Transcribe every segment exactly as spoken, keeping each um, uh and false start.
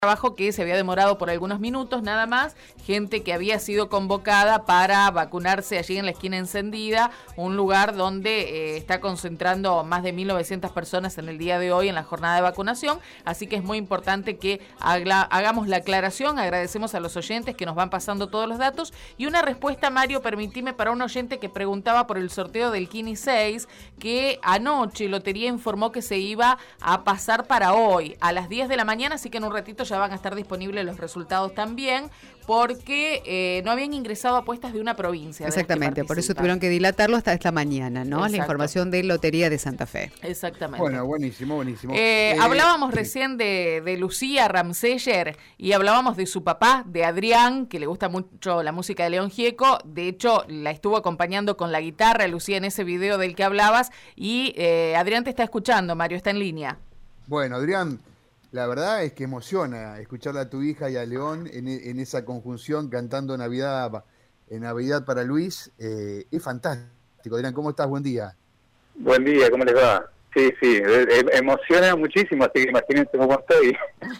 trabajo que se había demorado por algunos minutos nada más, gente que había sido convocada para vacunarse allí en la esquina encendida, un lugar donde eh, está concentrando más de mil novecientas personas en el día de hoy en la jornada de vacunación, así que es muy importante que haga, hagamos la aclaración. Agradecemos a los oyentes que nos van pasando todos los datos y una respuesta, Mario, permitime, para un oyente que preguntaba por el sorteo del Kini seis, que anoche Lotería informó que se iba a pasar para hoy a las diez de la mañana, así que en un ratito ya van a estar disponibles los resultados también, porque eh, no habían ingresado apuestas de una provincia. Exactamente, por eso tuvieron que dilatarlo hasta esta mañana, ¿no? Exacto. La información de Lotería de Santa Fe. Exactamente. Bueno, buenísimo, buenísimo. Eh, eh, hablábamos sí. recién de, de Lucía Ramseyer y hablábamos de su papá, de Adrián, que le gusta mucho la música de León Gieco. De hecho, la estuvo acompañando con la guitarra, Lucía, en ese video del que hablabas. Y eh, Adrián te está escuchando, Mario, está en línea. Bueno, Adrián, la verdad es que emociona escucharle a tu hija y a León en, en esa conjunción cantando Navidad, en Navidad para Luis. Eh, es fantástico. Adrián, ¿cómo estás? Buen día. Buen día, ¿cómo les va? Sí, sí, eh, emociona muchísimo, así que imagínense cómo estoy.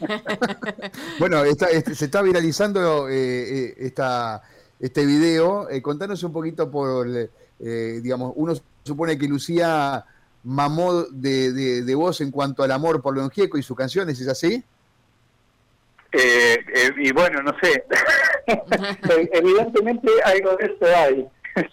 Bueno, está, este, se está viralizando eh, eh, esta, este video. Eh, contanos un poquito por, eh, digamos, uno supone que Lucía mamó de, de, de vos en cuanto al amor por León Gieco y sus canciones, ¿es así? Eh, eh, y bueno, no sé. Evidentemente algo de eso hay.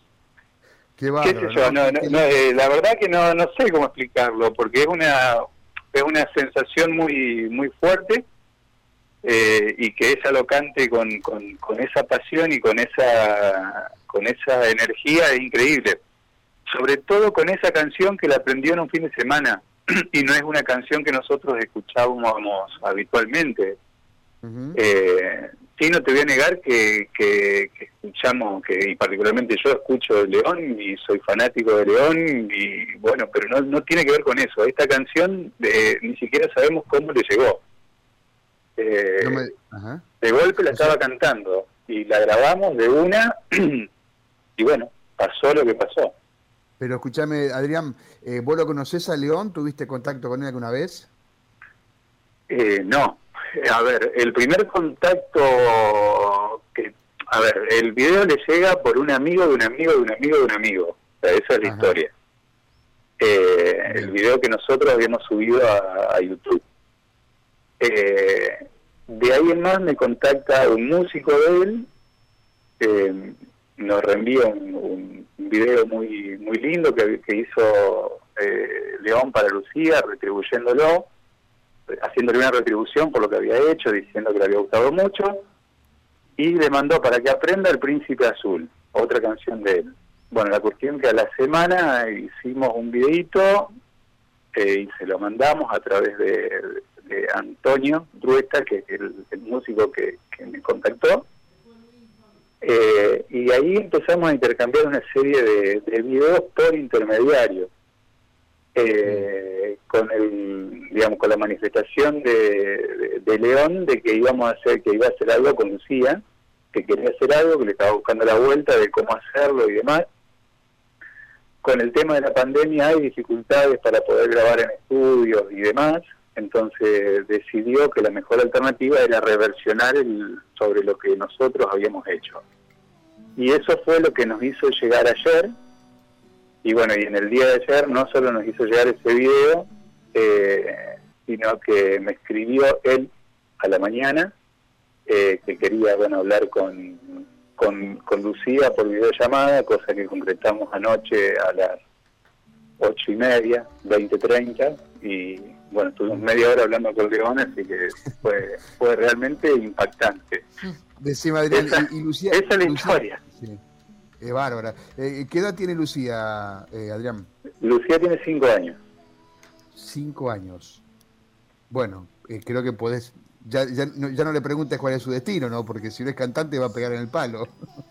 Qué bárbaro, ¿Qué sé yo? No, no, no, eh, la verdad que no, no sé cómo explicarlo, porque es una es una sensación muy muy fuerte, eh, y que ella lo cante con, con, con esa pasión y con esa con esa energía es increíble. Sobre todo con esa canción que la aprendió en un fin de semana, y no es una canción que nosotros escuchábamos habitualmente. Uh-huh. Eh, sí, no te voy a negar que, que, que escuchamos, que y particularmente yo escucho de León y soy fanático de León, y bueno, pero no, no tiene que ver con eso. Esta canción eh, ni siquiera sabemos cómo le llegó. Eh, no me... uh-huh. De golpe la estaba cantando y la grabamos de una y bueno, pasó lo que pasó. Pero escúchame, Adrián, eh, ¿vos lo conocés a León? ¿Tuviste contacto con él alguna vez? Eh, no. A ver, el primer contacto que... A ver, el video le llega por un amigo de un amigo de un amigo de un amigo. O sea, esa es la Ajá. historia. Eh, el video que nosotros habíamos subido a, a YouTube. Eh, de ahí en más me contacta un músico de él, eh, nos reenvía un, un video muy muy lindo que, que hizo eh, León para Lucía, retribuyéndolo, haciéndole una retribución por lo que había hecho, diciendo que le había gustado mucho, y le mandó para que aprenda El Príncipe Azul, otra canción de él. Bueno, la cuestión que a la semana hicimos un videíto eh, y se lo mandamos a través de, de Antonio Druesta, que es el, el músico que, que me contactó. Eh, y ahí empezamos a intercambiar una serie de, de videos por intermediario, eh, con el, digamos, con la manifestación de, de, de León de que íbamos a hacer, que iba a hacer algo con Lucía, que quería hacer algo, que le estaba buscando la vuelta de cómo hacerlo y demás. Con el tema de la pandemia hay dificultades para poder grabar en estudios y demás, entonces decidió que la mejor alternativa era reversionar el, sobre lo que nosotros habíamos hecho. Y eso fue lo que nos hizo llegar ayer, y bueno, y en el día de ayer no solo nos hizo llegar ese video, eh, sino que me escribió él a la mañana, eh, que quería, bueno, hablar con, con, con Lucía por videollamada, cosa que concretamos anoche a las ocho y media, veinte treinta, y bueno, estuvimos media hora hablando con León, así que fue, fue realmente impactante. Decime, Adrián, esa, y, y Lucía... Esa es la Lucía, historia. Sí, es bárbara. Eh, ¿Qué edad tiene Lucía, eh, Adrián? Lucía tiene cinco años. Cinco años. Bueno, eh, creo que podés... Ya, ya, no, ya no le preguntes cuál es su destino, ¿no? Porque si no es cantante va a pegar en el palo.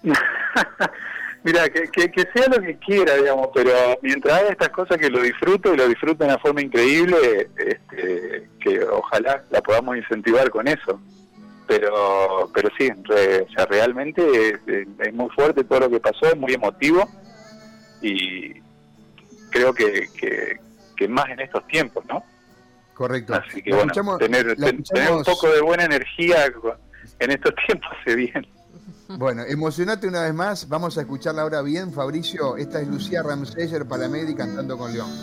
Mira, que, que, que sea lo que quiera, digamos, pero mientras haga estas cosas que lo disfruto y lo disfruto de una forma increíble, este, que ojalá la podamos incentivar con eso. Pero pero sí, re, o sea, realmente es, es muy fuerte todo lo que pasó, es muy emotivo, y creo que, que, que más en estos tiempos, ¿no? Correcto. Así que bueno, tener, ten, tener un poco de buena energía en estos tiempos hace bien. Bueno, emocionate una vez más. Vamos a escucharla ahora bien, Fabricio. Esta es Lucía Ramseyer, Palamedi, cantando con León.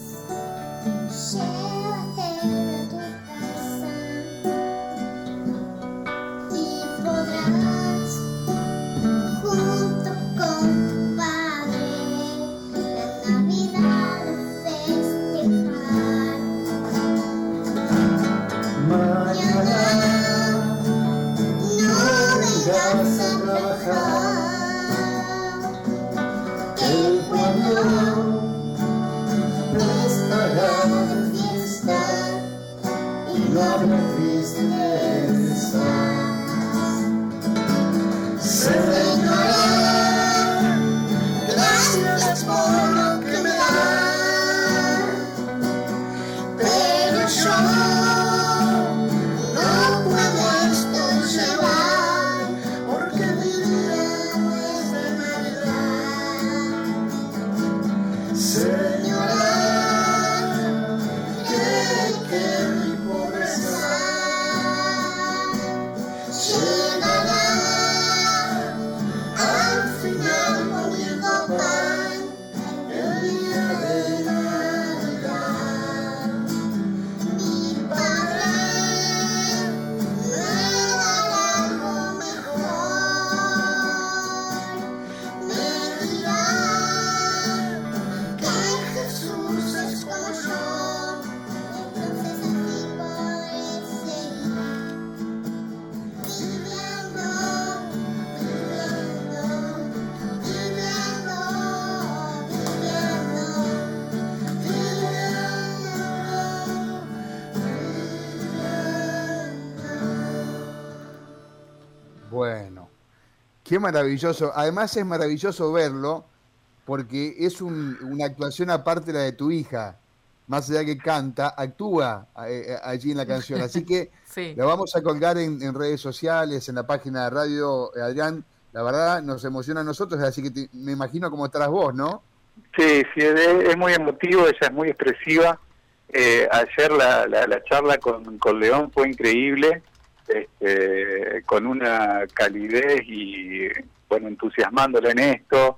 Bueno, qué maravilloso. Además es maravilloso verlo porque es un, una actuación aparte de la de tu hija. Más allá que canta, actúa eh, allí en la canción. Así que sí. La vamos a colgar en, en redes sociales, en la página de radio. Adrián, la verdad nos emociona a nosotros, así que te, me imagino cómo estarás vos, ¿no? Sí, sí, es, es muy emotivo, ella es muy expresiva. Eh, ayer la, la, la charla con, con León fue increíble. Este, con una calidez y bueno, entusiasmándola en esto.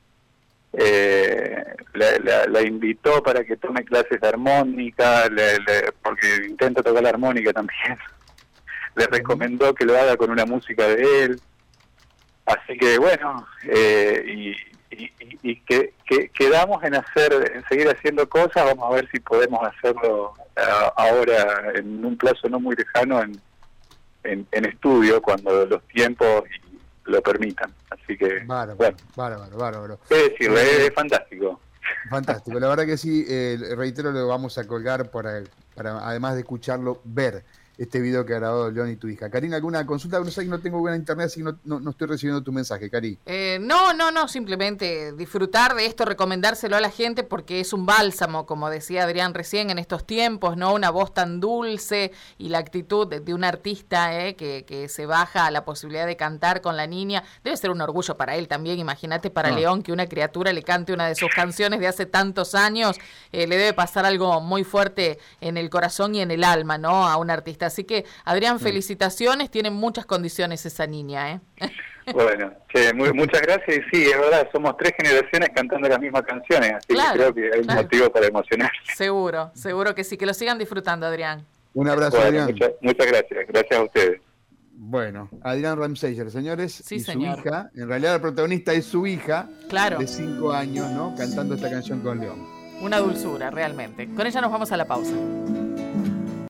Eh, la, la, la invitó para que tome clases de armónica, le, le, porque intenta tocar la armónica también. Le recomendó que lo haga con una música de él. Así que bueno, eh, y, y, y que, que quedamos en hacer, en seguir haciendo cosas. Vamos a ver si podemos hacerlo uh, ahora en un plazo no muy lejano en En, en estudio cuando los tiempos lo permitan, así que bárbaro, bueno, bárbaro, bárbaro. Es decirle, eh, es fantástico. Fantástico, la verdad que sí, eh, reitero, lo vamos a colgar para, para, además de escucharlo, ver este video que ha grabado León y tu hija. Karina, ¿alguna consulta? No sé, no tengo buena internet, así que no, no, no estoy recibiendo tu mensaje, Cari. Eh, no, no, no, simplemente disfrutar de esto, recomendárselo a la gente porque es un bálsamo, como decía Adrián recién, en estos tiempos, ¿no? Una voz tan dulce y la actitud de, de un artista eh, que, que se baja a la posibilidad de cantar con la niña. Debe ser un orgullo para él también, imagínate para no. León que una criatura le cante una de sus canciones de hace tantos años, eh, le debe pasar algo muy fuerte en el corazón y en el alma, ¿no? A un artista. Así que, Adrián, felicitaciones, tiene muchas condiciones esa niña, ¿eh? Bueno, che, muy, muchas gracias, y sí, es verdad, somos tres generaciones cantando las mismas canciones, así claro, que creo que hay claro. motivo para emocionarse. Seguro, seguro que sí, que lo sigan disfrutando, Adrián. Un abrazo, bueno, Adrián. Muchas, muchas gracias, gracias a ustedes. Bueno, Adrián Ramseyer, señores, sí, y señor. su hija, en realidad la protagonista es su hija, claro. de cinco años, ¿no? Cantando esta canción con León. Una dulzura, realmente. Con ella nos vamos a la pausa.